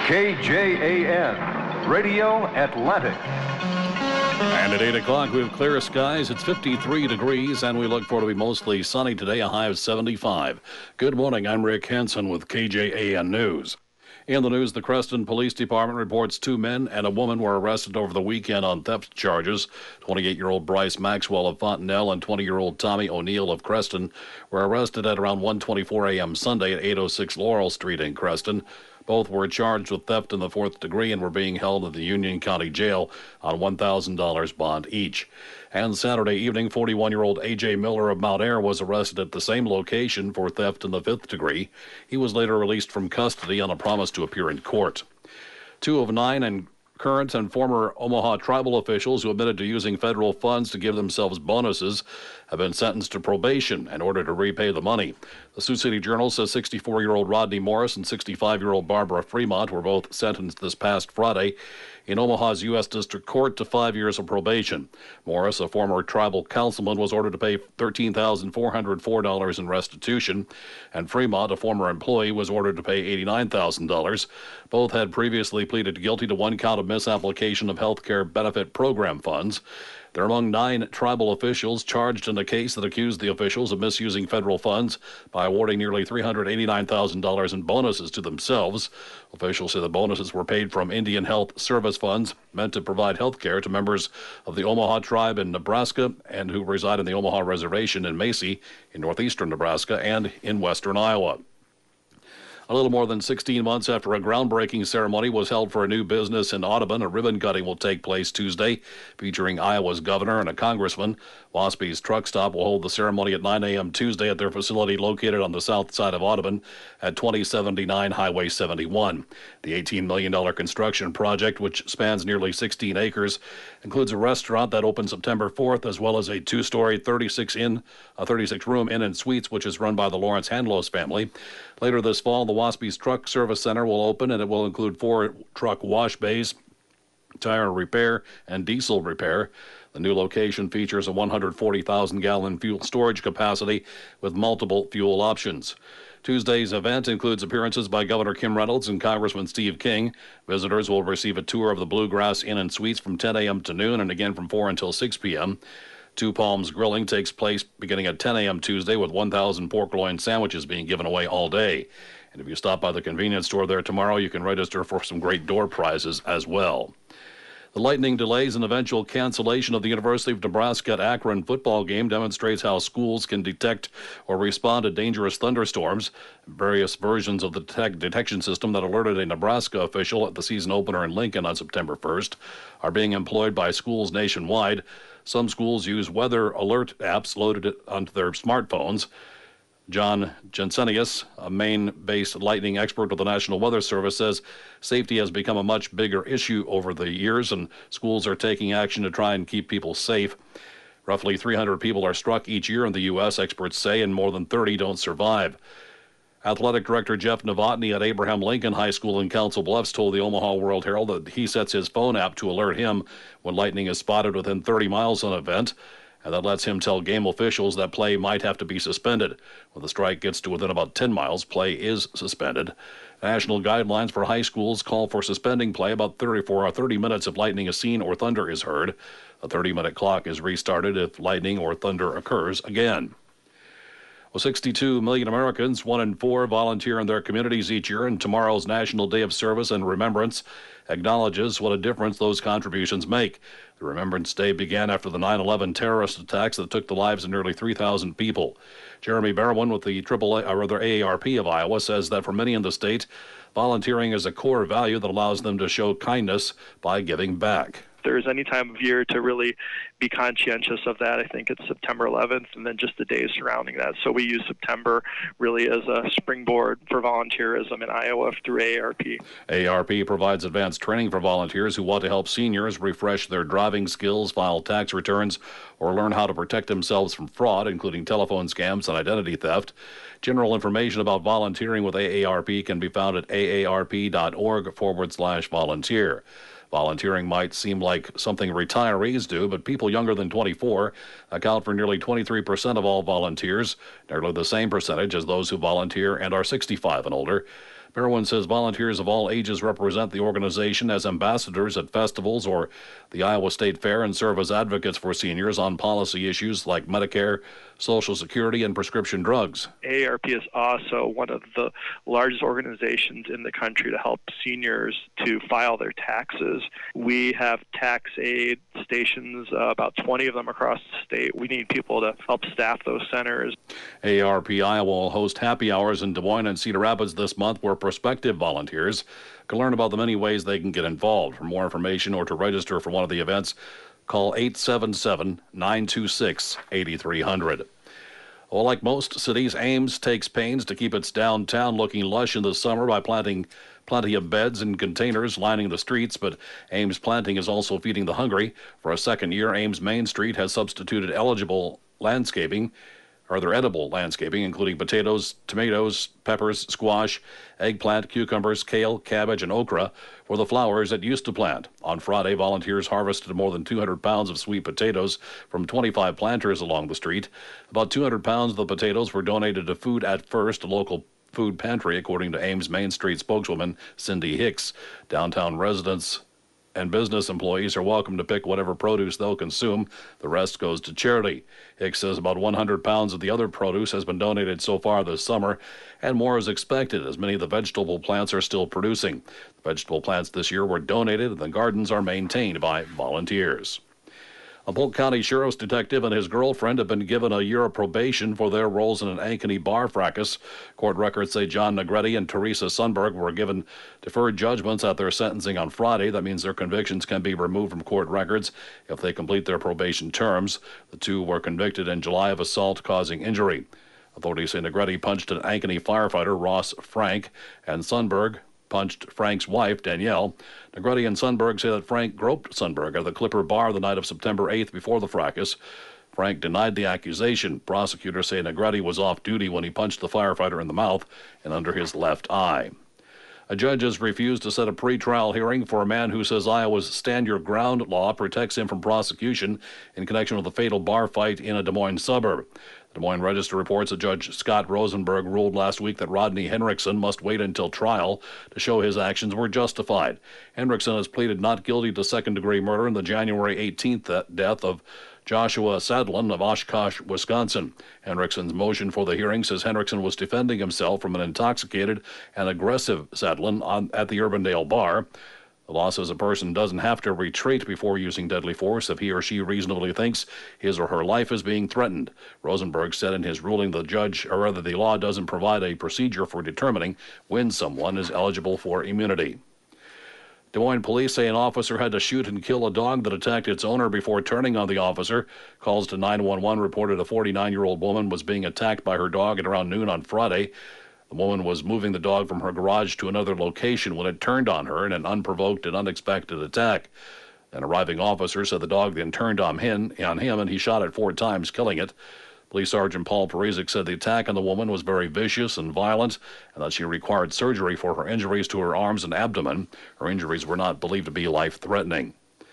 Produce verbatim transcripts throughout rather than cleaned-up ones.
K J A N, Radio Atlantic. And at eight o'clock, we have clear skies. It's fifty-three degrees, and we look for to be mostly sunny today, a high of seventy-five. Good morning. I'm Rick Henson with K J A N News. In the news, the Creston Police Department reports two men and a woman were arrested over the weekend on theft charges. twenty-eight-year-old Bryce Maxwell of Fontenelle and twenty-year-old Tommy O'Neill of Creston were arrested at around one twenty-four a.m. Sunday at eight oh six Laurel Street in Creston. Both were charged with theft in the fourth degree and were being held at the Union County Jail on one thousand dollars bond each. And Saturday evening, forty-one-year-old A J Miller of Mount Ayr was arrested at the same location for theft in the fifth degree. He was later released from custody on a promise to appear in court. Two of nine and current and former Omaha tribal officials who admitted to using federal funds to give themselves bonuses have been sentenced to probation in order to repay the money. The Sioux City Journal says sixty-four-year-old Rodney Morris and sixty-five-year-old Barbara Fremont were both sentenced this past Friday in Omaha's U S District Court to five years of probation. Morris, a former tribal councilman, was ordered to pay thirteen thousand four hundred four dollars in restitution, and Fremont, a former employee, was ordered to pay eighty-nine thousand dollars. Both had previously pleaded guilty to one count of misapplication of health care benefit program funds. They're among nine tribal officials charged in a case that accused the officials of misusing federal funds by awarding nearly three hundred eighty-nine thousand dollars in bonuses to themselves. Officials say the bonuses were paid from Indian Health Service funds meant to provide health care to members of the Omaha tribe in Nebraska and who reside in the Omaha Reservation in Macy in northeastern Nebraska and in western Iowa. A little more than sixteen months after a groundbreaking ceremony was held for a new business in Audubon, a ribbon cutting will take place Tuesday, featuring Iowa's governor and a congressman. Waspy's Truck Stop will hold the ceremony at nine a.m. Tuesday at their facility located on the south side of Audubon at twenty seventy-nine Highway seventy-one. The eighteen million dollars construction project, which spans nearly sixteen acres, includes a restaurant that opens September fourth, as well as a two-story thirty-six in, a thirty-six room Inn and Suites, which is run by the Lawrence Handlos family. Later this fall, the Waspy's Truck Service Center will open, and it will include four truck wash bays, tire repair, and diesel repair. The new location features a one hundred forty thousand gallon fuel storage capacity with multiple fuel options. Tuesday's event includes appearances by Governor Kim Reynolds and Congressman Steve King. Visitors will receive a tour of the Bluegrass Inn and Suites from ten a.m. to noon and again from four until six p.m. Two Palms Grilling takes place beginning at ten a.m. Tuesday with one thousand pork loin sandwiches being given away all day. And if you stop by the convenience store there tomorrow, you can register for some great door prizes as well. The lightning delays and eventual cancellation of the University of Nebraska at Akron football game demonstrates how schools can detect or respond to dangerous thunderstorms. Various versions of the detect- detection system that alerted a Nebraska official at the season opener in Lincoln on September first are being employed by schools nationwide. Some schools use weather alert apps loaded onto their smartphones. John Jensenius, a Maine-based lightning expert with the National Weather Service, says safety has become a much bigger issue over the years, and schools are taking action to try and keep people safe. Roughly three hundred people are struck each year in the U S, experts say, and more than thirty don't survive. Athletic Director Jeff Novotny at Abraham Lincoln High School in Council Bluffs told the Omaha World Herald that he sets his phone app to alert him when lightning is spotted within thirty miles of an event, and that lets him tell game officials that play might have to be suspended. When the strike gets to within about ten miles, play is suspended. National guidelines for high schools call for suspending play about thirty-four or thirty minutes if lightning is seen or thunder is heard. A thirty-minute clock is restarted if lightning or thunder occurs again. Well, sixty-two million Americans, one in four, volunteer in their communities each year, and tomorrow's National Day of Service and Remembrance acknowledges what a difference those contributions make. The Remembrance Day began after the nine eleven terrorist attacks that took the lives of nearly three thousand people. Jeremy Barwin with the triple A, or rather A A R P of Iowa says that for many in the state, volunteering is a core value that allows them to show kindness by giving back. There's any time of year to really be conscientious of that. I think it's September eleventh and then just the days surrounding that. So we use September really as a springboard for volunteerism in Iowa through A A R P. A A R P provides advanced training for volunteers who want to help seniors refresh their driving skills, file tax returns, or learn how to protect themselves from fraud, including telephone scams and identity theft. General information about volunteering with A A R P can be found at aarp.org forward slash volunteer. Volunteering might seem like something retirees do, but people younger than twenty-four account for nearly twenty-three percent of all volunteers, nearly the same percentage as those who volunteer and are sixty-five and older. Berwyn says volunteers of all ages represent the organization as ambassadors at festivals or the Iowa State Fair and serve as advocates for seniors on policy issues like Medicare, Social Security, and prescription drugs. A A R P is also one of the largest organizations in the country to help seniors to file their taxes. We have tax aid stations, uh, about twenty of them across the state. We need people to help staff those centers. A A R P Iowa will host happy hours in Des Moines and Cedar Rapids this month where prospective volunteers can learn about the many ways they can get involved. For more information or to register for one of the events, call eight seven seven, nine two six, eight three zero zero. Well, like most cities, Ames takes pains to keep its downtown looking lush in the summer by planting plenty of beds and containers lining the streets, but Ames planting is also feeding the hungry. For a second year, Ames Main Street has substituted eligible landscaping or their edible landscaping, including potatoes, tomatoes, peppers, squash, eggplant, cucumbers, kale, cabbage, and okra, for the flowers it used to plant. On Friday, volunteers harvested more than two hundred pounds of sweet potatoes from twenty-five planters along the street. About two hundred pounds of the potatoes were donated to Food at First, a local food pantry, according to Ames Main Street spokeswoman Cindy Hicks. Downtown residents and business employees are welcome to pick whatever produce they'll consume. The rest goes to charity. Hicks says about one hundred pounds of the other produce has been donated so far this summer, and more is expected as many of the vegetable plants are still producing. The vegetable plants this year were donated, and the gardens are maintained by volunteers. A Polk County Sheriff's detective and his girlfriend have been given a year of probation for their roles in an Ankeny bar fracas. Court records say John Negretti and Teresa Sundberg were given deferred judgments at their sentencing on Friday. That means their convictions can be removed from court records if they complete their probation terms. The two were convicted in July of assault causing injury. Authorities say Negretti punched an Ankeny firefighter, Ross Frank, and Sundberg punched Frank's wife, Danielle. Negretti and Sundberg say that Frank groped Sundberg at the Clipper Bar the night of September eighth before the fracas. Frank denied the accusation. Prosecutors say Negretti was off duty when he punched the firefighter in the mouth and under his left eye. A judge has refused to set a pretrial hearing for a man who says Iowa's Stand Your Ground law protects him from prosecution in connection with a fatal bar fight in a Des Moines suburb. Des Moines Register reports that Judge Scott Rosenberg ruled last week that Rodney Henriksen must wait until trial to show his actions were justified. Henriksen has pleaded not guilty to second-degree murder in the January eighteenth death of Joshua Sadlin of Oshkosh, Wisconsin. Henriksen's motion for the hearing says Henriksen was defending himself from an intoxicated and aggressive Sadlin on, at the Urbandale bar. The law says a person doesn't have to retreat before using deadly force if he or she reasonably thinks his or her life is being threatened. Rosenberg said in his ruling the judge, or rather the law doesn't provide a procedure for determining when someone is eligible for immunity. Des Moines police say an officer had to shoot and kill a dog that attacked its owner before turning on the officer. Calls to nine one one reported a forty-nine-year-old woman was being attacked by her dog at around noon on Friday. The woman was moving the dog from her garage to another location when it turned on her in an unprovoked and unexpected attack. An arriving officer said the dog then turned on him, on him and he shot it four times, killing it. Police Sergeant Paul Parizek said the attack on the woman was very vicious and violent and that she required surgery for her injuries to her arms and abdomen. Her injuries were not believed to be life-threatening.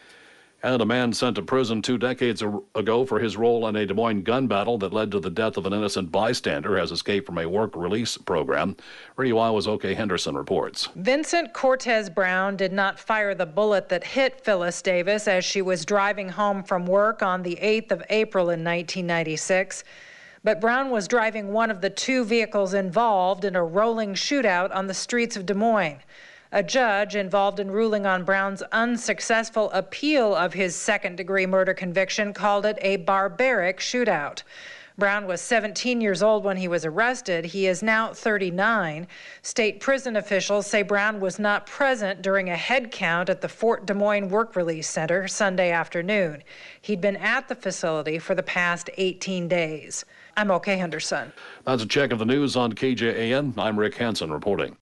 And a man sent to prison two decades ago for his role in a Des Moines gun battle that led to the death of an innocent bystander has escaped from a work release program. Radio Iowa's O K Henderson reports. Vincent Cortez Brown did not fire the bullet that hit Phyllis Davis as she was driving home from work on the eighth of April in nineteen ninety-six. But Brown was driving one of the two vehicles involved in a rolling shootout on the streets of Des Moines. A judge involved in ruling on Brown's unsuccessful appeal of his second-degree murder conviction called it a barbaric shootout. Brown was seventeen years old when he was arrested. He is now thirty-nine. State prison officials say Brown was not present during a head count at the Fort Des Moines Work Release Center Sunday afternoon. He'd been at the facility for the past eighteen days. I'm O K Henderson. That's a check of the news on K J A N. I'm Rick Hansen reporting.